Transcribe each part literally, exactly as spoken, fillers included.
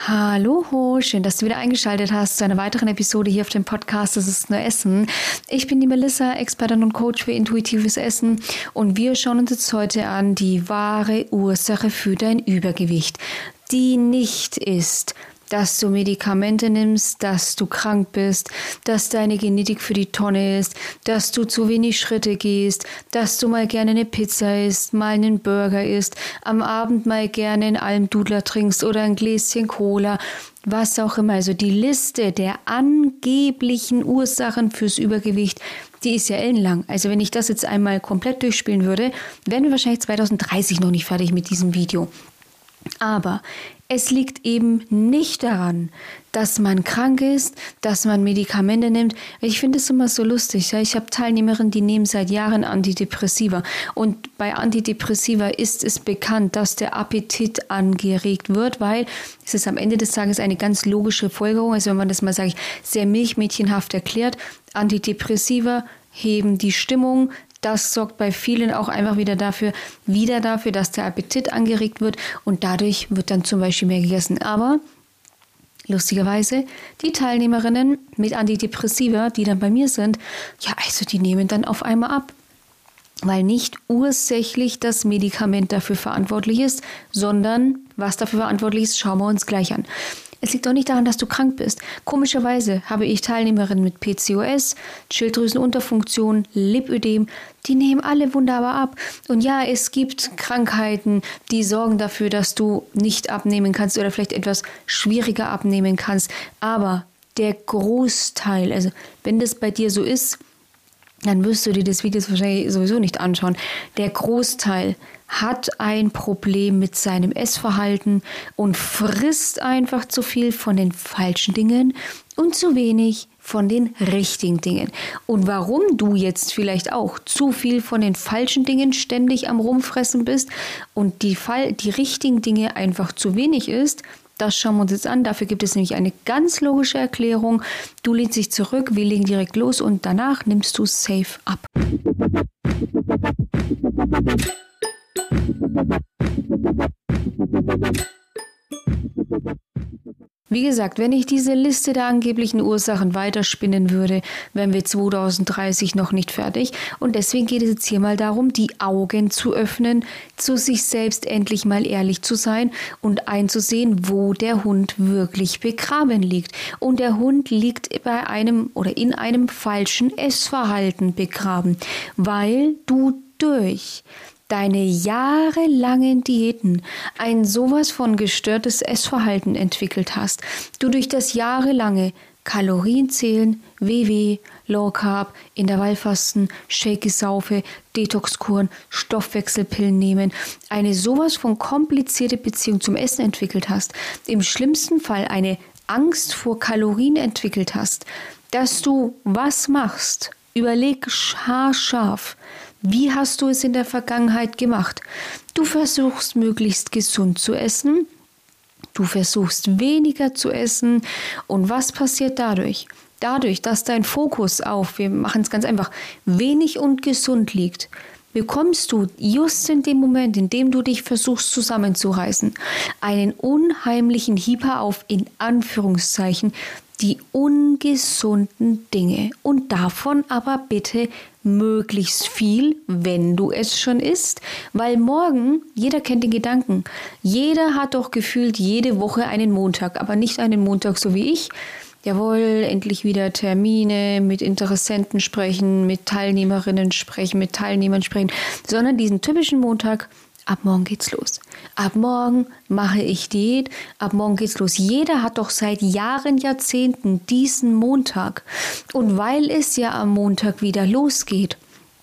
Hallo, schön, dass du wieder eingeschaltet hast zu einer weiteren Episode hier auf dem Podcast Das ist nur Essen. Ich bin die Melissa, Expertin und Coach für intuitives Essen und wir schauen uns jetzt heute an die wahre Ursache für dein Übergewicht, die nicht ist, dass du Medikamente nimmst, dass du krank bist, dass deine Genetik für die Tonne ist, dass du zu wenig Schritte gehst, dass du mal gerne eine Pizza isst, mal einen Burger isst, am Abend mal gerne einen Almdudler trinkst oder ein Gläschen Cola, was auch immer. Also die Liste der angeblichen Ursachen fürs Übergewicht, die ist ja ellenlang. Also wenn ich das jetzt einmal komplett durchspielen würde, wären wir wahrscheinlich zwanzig dreißig noch nicht fertig mit diesem Video. Aber es liegt eben nicht daran, dass man krank ist, dass man Medikamente nimmt. Ich finde es immer so lustig. Ich habe Teilnehmerinnen, die nehmen seit Jahren Antidepressiva. Und bei Antidepressiva ist es bekannt, dass der Appetit angeregt wird, weil es ist am Ende des Tages eine ganz logische Folgerung. Also wenn man das mal, sage ich, sehr milchmädchenhaft erklärt, Antidepressiva heben die Stimmung. Das sorgt bei vielen auch einfach wieder dafür, wieder dafür, dass der Appetit angeregt wird und dadurch wird dann zum Beispiel mehr gegessen. Aber lustigerweise, die Teilnehmerinnen mit Antidepressiva, die dann bei mir sind, ja, also die nehmen dann auf einmal ab, weil nicht ursächlich das Medikament dafür verantwortlich ist, sondern was dafür verantwortlich ist, schauen wir uns gleich an. Es liegt auch nicht daran, dass du krank bist. Komischerweise habe ich Teilnehmerinnen mit P C O S, Schilddrüsenunterfunktion, Lipödem, die nehmen alle wunderbar ab. Und ja, es gibt Krankheiten, die sorgen dafür, dass du nicht abnehmen kannst oder vielleicht etwas schwieriger abnehmen kannst. Aber der Großteil, also wenn das bei dir so ist, dann wirst du dir das Video wahrscheinlich sowieso nicht anschauen. Der Großteil hat ein Problem mit seinem Essverhalten und frisst einfach zu viel von den falschen Dingen und zu wenig von den richtigen Dingen. Und warum du jetzt vielleicht auch zu viel von den falschen Dingen ständig am Rumfressen bist und die, Fall, die richtigen Dinge einfach zu wenig ist, das schauen wir uns jetzt an. Dafür gibt es nämlich eine ganz logische Erklärung. Du lehnst dich zurück, wir legen direkt los und danach nimmst du safe ab. Wie gesagt, wenn ich diese Liste der angeblichen Ursachen weiterspinnen würde, wären wir zwanzig dreißig noch nicht fertig. Und deswegen geht es jetzt hier mal darum, die Augen zu öffnen, zu sich selbst endlich mal ehrlich zu sein und einzusehen, wo der Hund wirklich begraben liegt. Und der Hund liegt bei einem oder in einem falschen Essverhalten begraben, weil du durch deine jahrelangen Diäten ein sowas von gestörtes Essverhalten entwickelt hast, du durch das jahrelange Kalorienzählen, W W, Low Carb, Intervallfasten, Shake-Saufe, Detoxkuren, Stoffwechselpillen nehmen, eine sowas von komplizierte Beziehung zum Essen entwickelt hast, im schlimmsten Fall eine Angst vor Kalorien entwickelt hast, dass du was machst, überleg haarscharf. Wie hast du es in der Vergangenheit gemacht? Du versuchst möglichst gesund zu essen, du versuchst weniger zu essen und was passiert dadurch? Dadurch, dass dein Fokus auf, wir machen es ganz einfach, wenig und gesund liegt, bekommst du just in dem Moment, in dem du dich versuchst zusammenzureißen, einen unheimlichen Hieper auf, in Anführungszeichen, die ungesunden Dinge und davon aber bitte möglichst viel, wenn du es schon isst, weil morgen, jeder kennt den Gedanken, jeder hat doch gefühlt jede Woche einen Montag, aber nicht einen Montag so wie ich. Jawohl, endlich wieder Termine, mit Interessenten sprechen, mit Teilnehmerinnen sprechen, mit Teilnehmern sprechen, sondern diesen typischen Montag, ab morgen geht's los. Ab morgen mache ich Diät, ab morgen geht's los. Jeder hat doch seit Jahren, Jahrzehnten diesen Montag. Und weil es ja am Montag wieder losgeht,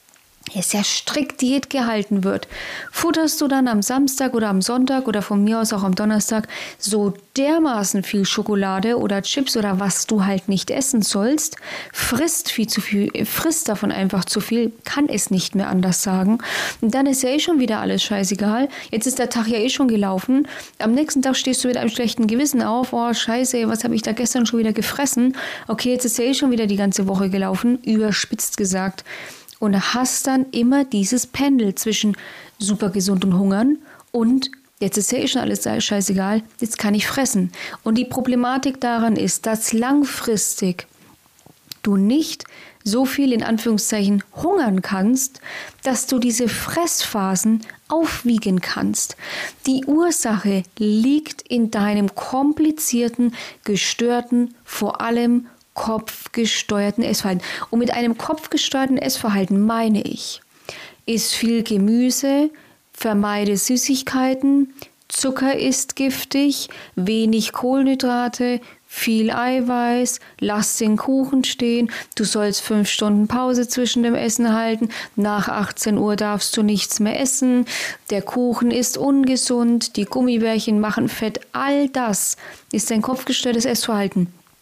es ja strikt Diät gehalten wird, futterst du dann am Samstag oder am Sonntag oder von mir aus auch am Donnerstag so dermaßen viel Schokolade oder Chips oder was du halt nicht essen sollst, frisst viel zu viel, frisst davon einfach zu viel, kann es nicht mehr anders sagen. Und dann ist ja eh schon wieder alles scheißegal. Jetzt ist der Tag ja eh schon gelaufen. Am nächsten Tag stehst du mit einem schlechten Gewissen auf. Oh, scheiße, was habe ich da gestern schon wieder gefressen? Okay, jetzt ist ja eh schon wieder die ganze Woche gelaufen, überspitzt gesagt. Und hast dann immer dieses Pendel zwischen super gesund und hungern und Jetzt ist ja eh schon alles scheißegal, jetzt kann ich fressen. Und die Problematik daran ist, dass langfristig du nicht so viel in Anführungszeichen hungern kannst, dass du diese Fressphasen aufwiegen kannst. Die Ursache liegt in deinem komplizierten, gestörten, vor allem kopfgesteuerten Essverhalten. Und mit einem kopfgesteuerten Essverhalten meine ich, iss viel Gemüse, vermeide Süßigkeiten, Zucker ist giftig, wenig Kohlenhydrate, viel Eiweiß, lass den Kuchen stehen, du sollst fünf Stunden Pause zwischen dem Essen halten, nach achtzehn Uhr darfst du nichts mehr essen, der Kuchen ist ungesund, die Gummibärchen machen Fett, all das ist ein kopfgesteuertes Essverhalten.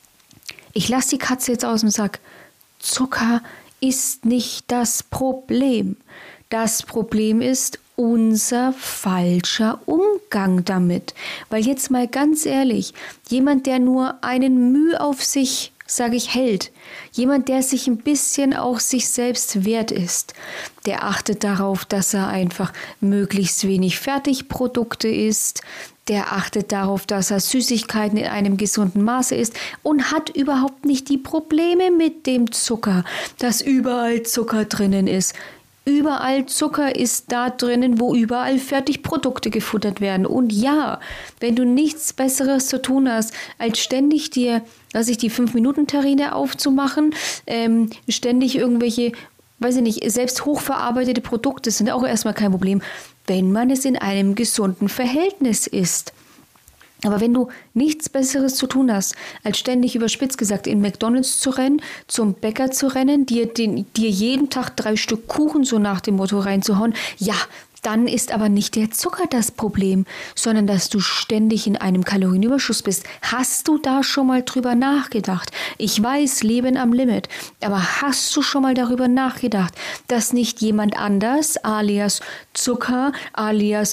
Ich lasse die Katze jetzt aus dem Sack. Zucker ist nicht das Problem. Das Problem ist unser falscher Umgang damit. Weil jetzt mal ganz ehrlich, jemand, der nur einen Mühe auf sich, sage ich, hält, jemand, der sich ein bisschen auch sich selbst wert ist, der achtet darauf, dass er einfach möglichst wenig Fertigprodukte isst, der achtet darauf, dass er Süßigkeiten in einem gesunden Maße isst und hat überhaupt nicht die Probleme mit dem Zucker, dass überall Zucker drinnen ist. Überall Zucker ist da drinnen, wo überall Fertigprodukte gefuttert werden. Und ja, wenn du nichts Besseres zu tun hast, als ständig dir, lass ich die fünf Minuten Terrine aufzumachen, ähm, ständig irgendwelche, weiß ich nicht, selbst hochverarbeitete Produkte sind auch erstmal kein Problem, wenn man es in einem gesunden Verhältnis isst. Aber wenn du nichts Besseres zu tun hast, als ständig überspitzt gesagt in McDonald's zu rennen, zum Bäcker zu rennen, dir, den, dir jeden Tag drei Stück Kuchen so nach dem Motto reinzuhauen, ja, dann ist aber nicht der Zucker das Problem, sondern dass du ständig in einem Kalorienüberschuss bist. Hast du da schon mal drüber nachgedacht? Ich weiß, Leben am Limit, aber hast du schon mal darüber nachgedacht, dass nicht jemand anders, alias Zucker, alias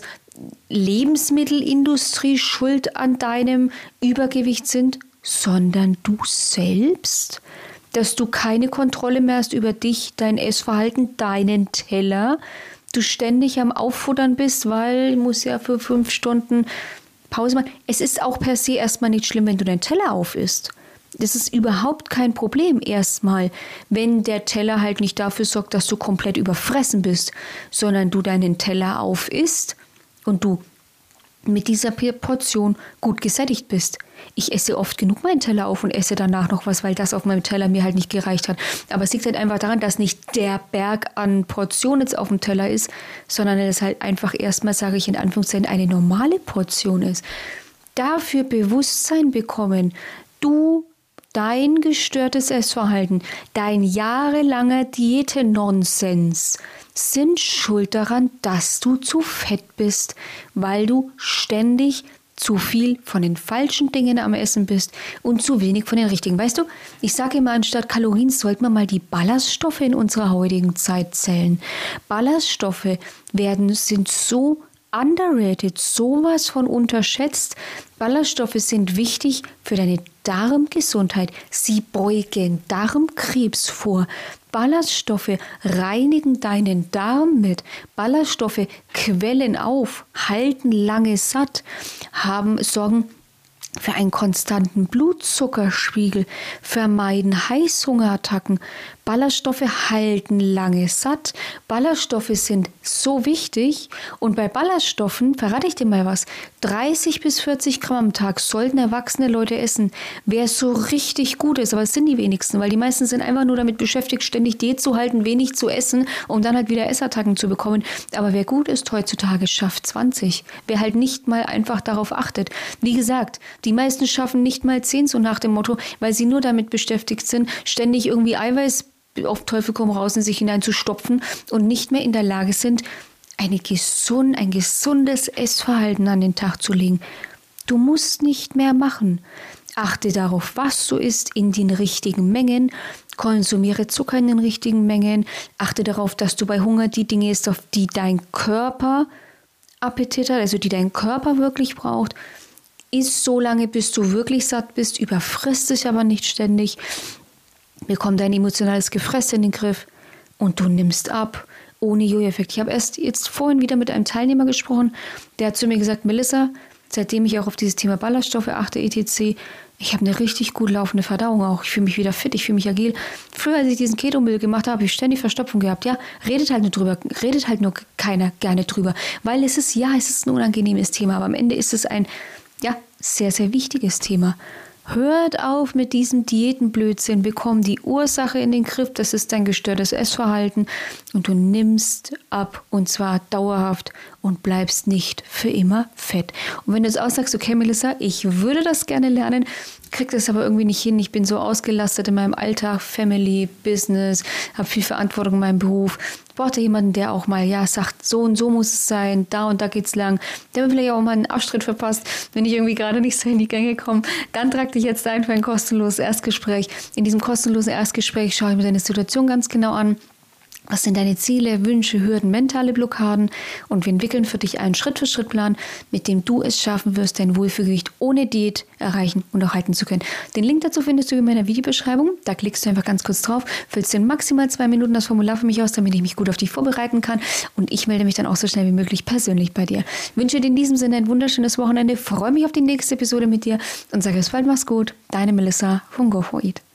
Lebensmittelindustrie schuld an deinem Übergewicht sind, sondern du selbst? Dass du keine Kontrolle mehr hast über dich, dein Essverhalten, deinen Teller, du ständig am Auffuttern bist, weil du musst ja für fünf Stunden Pause machen. Es ist auch per se erstmal nicht schlimm, wenn du deinen Teller aufisst. Das ist überhaupt kein Problem erstmal, wenn der Teller halt nicht dafür sorgt, dass du komplett überfressen bist, sondern du deinen Teller aufisst und du mit dieser Portion gut gesättigt bist. Ich esse oft genug meinen Teller auf und esse danach noch was, weil das auf meinem Teller mir halt nicht gereicht hat. Aber es liegt halt einfach daran, dass nicht der Berg an Portionen jetzt auf dem Teller ist, sondern es halt einfach erstmal, sage ich in Anführungszeichen, eine normale Portion ist. Dafür Bewusstsein bekommen, du, dein gestörtes Essverhalten, dein jahrelanger Diätennonsens sind schuld daran, dass du zu fett bist, weil du ständig zu viel von den falschen Dingen am Essen bist und zu wenig von den richtigen. Weißt du, ich sage immer, anstatt Kalorien sollten wir mal die Ballaststoffe in unserer heutigen Zeit zählen. Ballaststoffe werden, sind so underrated, sowas von unterschätzt. Ballaststoffe sind wichtig für deine Darmgesundheit. Sie beugen Darmkrebs vor. Ballaststoffe reinigen deinen Darm mit. Ballaststoffe quellen auf, halten lange satt, haben, sorgen für einen konstanten Blutzuckerspiegel, vermeiden Heißhungerattacken. Ballaststoffe halten lange satt. Ballaststoffe sind so wichtig. Und bei Ballaststoffen, verrate ich dir mal was, dreißig bis vierzig Gramm am Tag sollten erwachsene Leute essen. Wer so richtig gut ist, aber es sind die wenigsten, weil die meisten sind einfach nur damit beschäftigt, ständig Diät zu halten, wenig zu essen, um dann halt wieder Essattacken zu bekommen. Aber wer gut ist heutzutage, schafft zwanzig. Wer halt nicht mal einfach darauf achtet. Wie gesagt, die meisten schaffen nicht mal zehn, so nach dem Motto, weil sie nur damit beschäftigt sind, ständig irgendwie Eiweiß auf Teufel komm raus in sich hineinzustopfen und nicht mehr in der Lage sind, eine gesund, ein gesundes Essverhalten an den Tag zu legen. Du musst nicht mehr machen. Achte darauf, was du isst, in den richtigen Mengen. Konsumiere Zucker in den richtigen Mengen. Achte darauf, dass du bei Hunger die Dinge isst, auf die dein Körper Appetit hat, also die dein Körper wirklich braucht. Iss so lange, bis du wirklich satt bist, überfrisst dich aber nicht ständig. Bekomm dein emotionales Gefressen in den Griff und du nimmst ab ohne Jojo-Effekt. Ich habe erst jetzt vorhin wieder mit einem Teilnehmer gesprochen, der hat zu mir gesagt, Melissa, seitdem ich auch auf dieses Thema Ballaststoffe achte, et cetera, ich habe eine richtig gut laufende Verdauung auch. Ich fühle mich wieder fit, ich fühle mich agil. Früher, als ich diesen Keto-Meal gemacht habe, habe ich ständig Verstopfung gehabt. Ja, redet halt nur drüber, redet halt nur keiner gerne drüber. Weil es ist, ja, es ist ein unangenehmes Thema, aber am Ende ist es ein, ja, sehr, sehr wichtiges Thema. Hört auf mit diesem Diätenblödsinn, bekomm die Ursache in den Griff, das ist dein gestörtes Essverhalten und du nimmst ab und zwar dauerhaft und bleibst nicht für immer fett. Und wenn du jetzt auch sagst, okay Melissa, ich würde das gerne lernen, krieg das aber irgendwie nicht hin, ich bin so ausgelastet in meinem Alltag, Family, Business, habe viel Verantwortung in meinem Beruf, braucht ja jemanden, der auch mal ja sagt, so und so muss es sein, da und da geht's lang, der mir vielleicht auch mal einen Arschtritt verpasst, wenn ich irgendwie gerade nicht so in die Gänge komme, dann trag dich jetzt ein für ein kostenloses Erstgespräch. In diesem kostenlosen Erstgespräch schaue ich mir deine Situation ganz genau an. Was sind deine Ziele, Wünsche, Hürden, mentale Blockaden? Und wir entwickeln für dich einen Schritt-für-Schritt-Plan, mit dem du es schaffen wirst, dein Wohlfühlgewicht ohne Diät erreichen und auch halten zu können. Den Link dazu findest du in meiner Videobeschreibung. Da klickst du einfach ganz kurz drauf, füllst in maximal zwei Minuten das Formular für mich aus, damit ich mich gut auf dich vorbereiten kann. Und ich melde mich dann auch so schnell wie möglich persönlich bei dir. Ich wünsche dir in diesem Sinne ein wunderschönes Wochenende. Freue mich auf die nächste Episode mit dir und sage bis bald, mach's gut. Deine Melissa von Go For It.